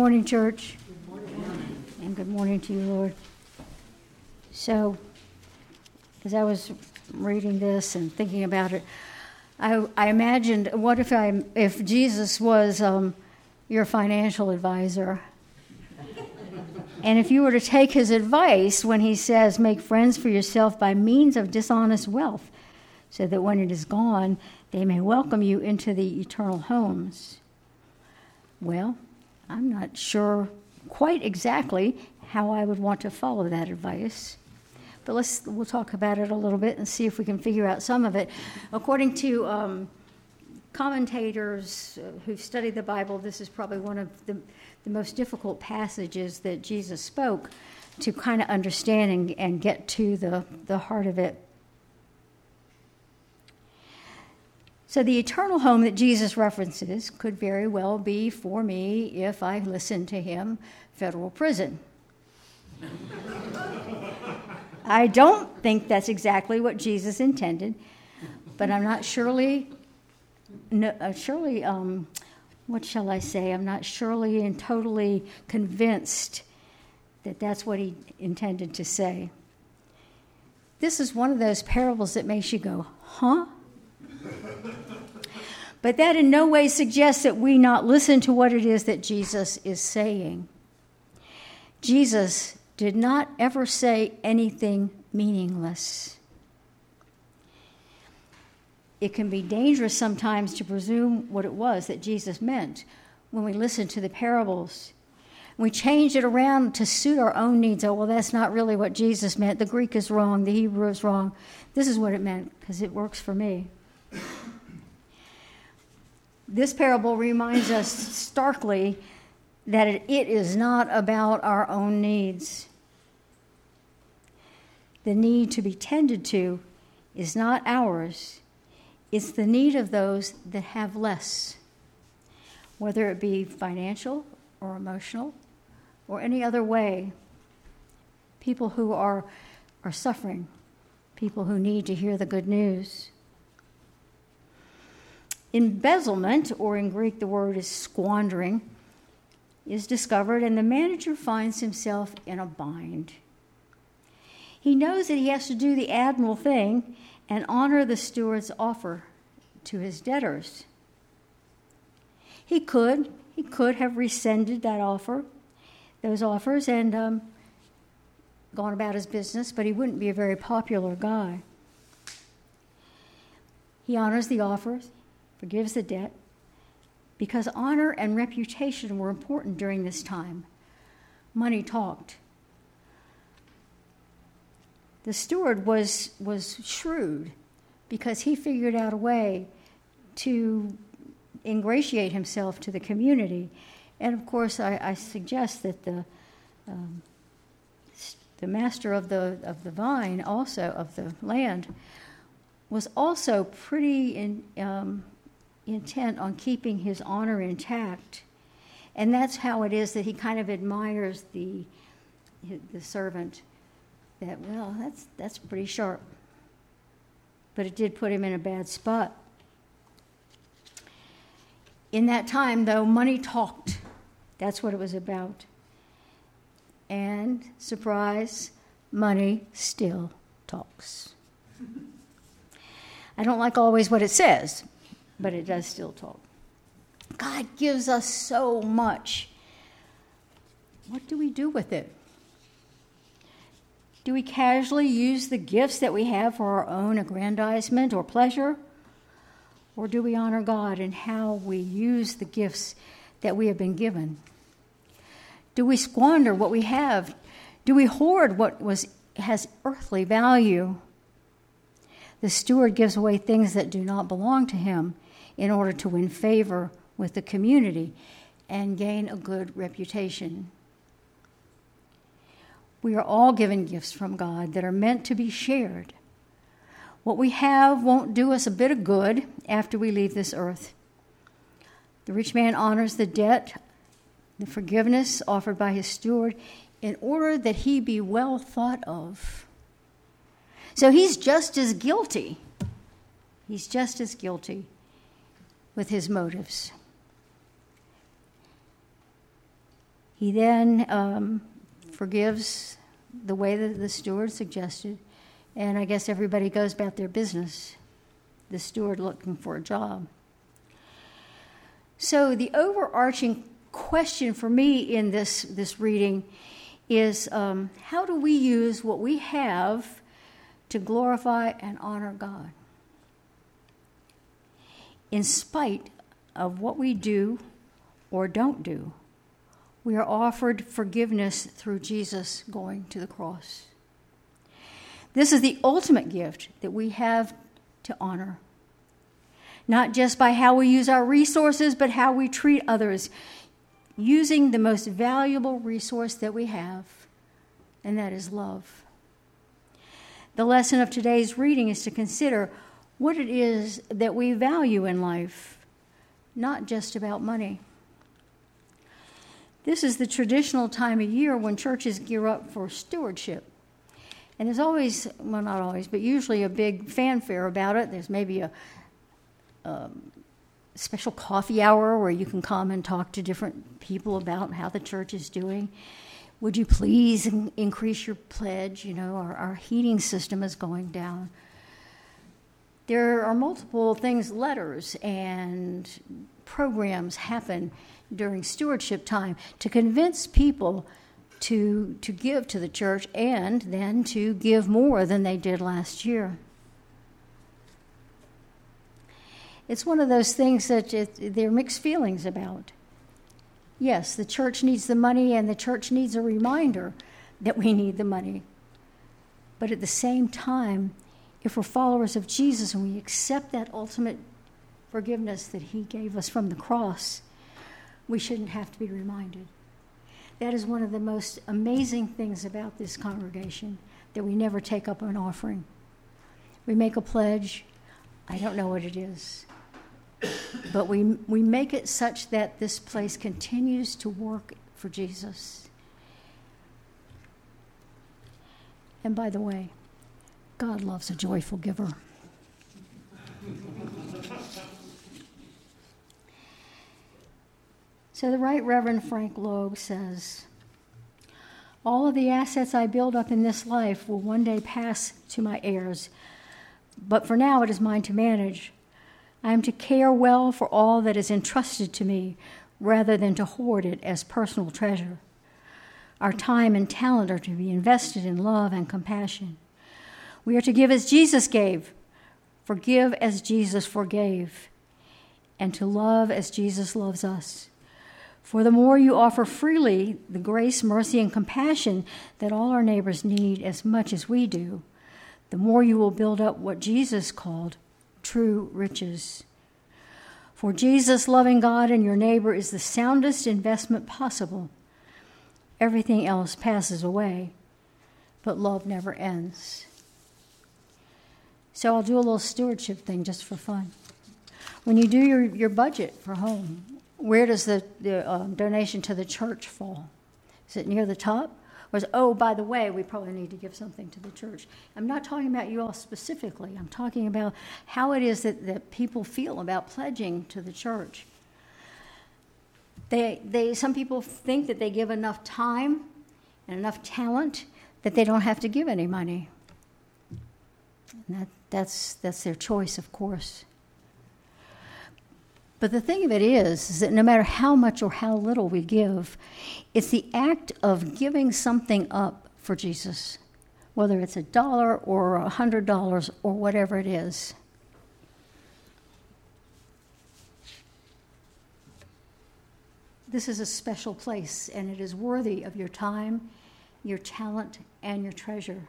morning, church. Good morning. And good morning to you, Lord. So, as I was reading this and thinking about it, I imagined, what if Jesus was your financial advisor, and if you were to take his advice when he says, make friends for yourself by means of dishonest wealth, so that when it is gone, they may welcome you into the eternal homes. Well, I'm not sure quite exactly how I would want to follow that advice. But we'll talk about it a little bit and see if we can figure out some of it. According to commentators who've studied the Bible, this is probably one of the most difficult passages that Jesus spoke to kind of understand and get to the heart of it. So the eternal home that Jesus references could very well be for me, if I listen to him, federal prison. I don't think that's exactly what Jesus intended, but I'm not what shall I say? I'm not surely and totally convinced that that's what he intended to say. This is one of those parables that makes you go, huh? But that in no way suggests that we not listen to what it is that Jesus is saying. Jesus did not ever say anything meaningless. It can be dangerous sometimes to presume what it was that Jesus meant when we listen to the parables. We change it around to suit our own needs. Oh, well, that's not really what Jesus meant. The Greek is wrong. The Hebrew is wrong. This is what it meant because it works for me. This parable reminds us starkly that it is not about our own needs. The need to be tended to is not ours. It's the need of those that have less, whether it be financial or emotional or any other way. People who are suffering, people who need to hear the good news. Embezzlement, or in Greek the word is squandering, is discovered, and the manager finds himself in a bind. He knows that he has to do the admirable thing and honor the steward's offer to his debtors. He could have rescinded those offers, and gone about his business, but he wouldn't be a very popular guy. He honors the offers, forgives the debt, because honor and reputation were important during this time. Money talked. The steward was shrewd because he figured out a way to ingratiate himself to the community. And of course, I suggest that the master of the vine, also of the land, was also pretty intent on keeping his honor intact. And that's how it is that he kind of admires the servant. That, well, that's pretty sharp. But it did put him in a bad spot. In that time, though, money talked. That's what it was about. And, surprise, money still talks. I don't like always what it says, but it does still talk. God gives us so much. What do we do with it? Do we casually use the gifts that we have for our own aggrandizement or pleasure? Or do we honor God in how we use the gifts that we have been given? Do we squander what we have? Do we hoard what has earthly value? The steward gives away things that do not belong to him in order to win favor with the community and gain a good reputation. We are all given gifts from God that are meant to be shared. What we have won't do us a bit of good after we leave this earth. The rich man honors the debt, the forgiveness offered by his steward, in order that he be well thought of. So he's just as guilty. He's just as guilty with his motives. He then forgives the way that the steward suggested, and I guess everybody goes about their business, the steward looking for a job. So the overarching question for me in this reading is, how do we use what we have to glorify and honor God? In spite of what we do or don't do, we are offered forgiveness through Jesus going to the cross. This is the ultimate gift that we have to honor, not just by how we use our resources, but how we treat others, using the most valuable resource that we have, and that is love. The lesson of today's reading is to consider what it is that we value in life, not just about money. This is the traditional time of year when churches gear up for stewardship. And there's always, well, not always, but usually a big fanfare about it. There's maybe a special coffee hour where you can come and talk to different people about how the church is doing. Would you please increase your pledge? You know, our heating system is going down. There are multiple things, letters and programs happen during stewardship time to convince people to give to the church and then to give more than they did last year. It's one of those things that there are mixed feelings about. Yes, the church needs the money, and the church needs a reminder that we need the money. But at the same time, if we're followers of Jesus and we accept that ultimate forgiveness that he gave us from the cross, we shouldn't have to be reminded. That is one of the most amazing things about this congregation, that we never take up an offering. We make a pledge. I don't know what it is. But we make it such that this place continues to work for Jesus. And by the way, God loves a joyful giver. So the Right Reverend Frank Loeb says, all of the assets I build up in this life will one day pass to my heirs, but for now it is mine to manage. I am to care well for all that is entrusted to me rather than to hoard it as personal treasure. Our time and talent are to be invested in love and compassion. We are to give as Jesus gave, forgive as Jesus forgave, and to love as Jesus loves us. For the more you offer freely the grace, mercy, and compassion that all our neighbors need as much as we do, the more you will build up what Jesus called true riches. For Jesus, loving God and your neighbor is the soundest investment possible. Everything else passes away, but love never ends. So I'll do a little stewardship thing just for fun. When you do your budget for home, where does the donation to the church fall? Is it near the top? Or is, oh, by the way, we probably need to give something to the church. I'm not talking about you all specifically. I'm talking about how it is that people feel about pledging to the church. Some people think that they give enough time and enough talent that they don't have to give any money. And that's their choice, of course. But the thing of it is that no matter how much or how little we give, it's the act of giving something up for Jesus, whether it's $1 or $100 or whatever it is. This is a special place, and it is worthy of your time, your talent, and your treasure.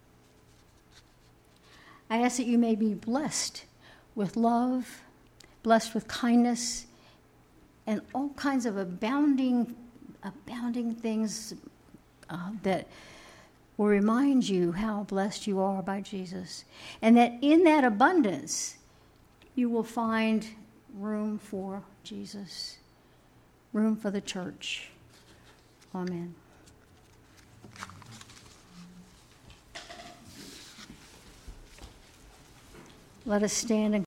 I ask that you may be blessed with love, blessed with kindness, and all kinds of abounding things that will remind you how blessed you are by Jesus. And that in that abundance, you will find room for Jesus, room for the church. Amen. Let us stand and